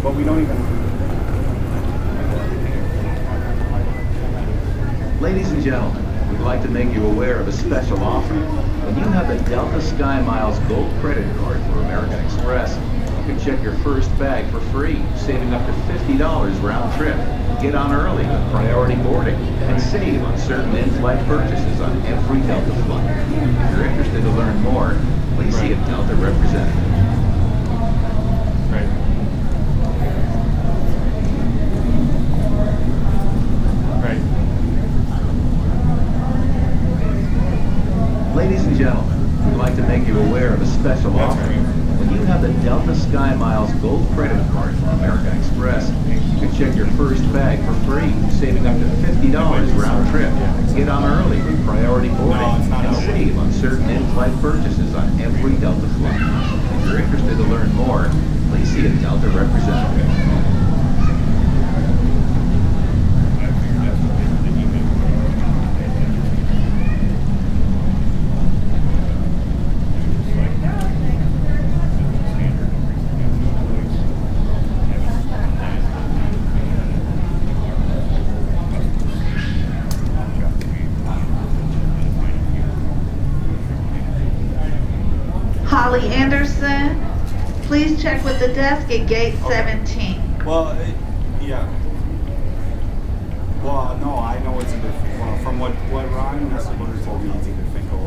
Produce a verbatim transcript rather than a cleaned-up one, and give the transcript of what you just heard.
but we don't even... Ladies and gentlemen, we'd like to make you aware of a special offer. When you have a Delta Sky Miles Gold Credit Card for American Express, you can check your first bag for free, saving up to fifty dollars round trip. Get on early with priority boarding and save on certain in-flight purchases on every Delta flight. If you're interested to learn more, please see a Delta representative. Right. Right. Ladies and gentlemen, we'd like to make you aware of a special That's offer. right. When you have the Delta Sky Miles Gold Credit Card from American Express, you can check your first bag for free, saving up to fifty dollars round trip. Get on early with priority boarding No, it's not and over. save on certain in-flight purchases on every Delta flight. If you're interested to learn more, please see a Delta representative. Holly Anderson, please check with the desk at gate seventeen. Well, it, yeah. Well, no, I know it's a bit, well, from what, what Ron Messerberger told me, it's a bit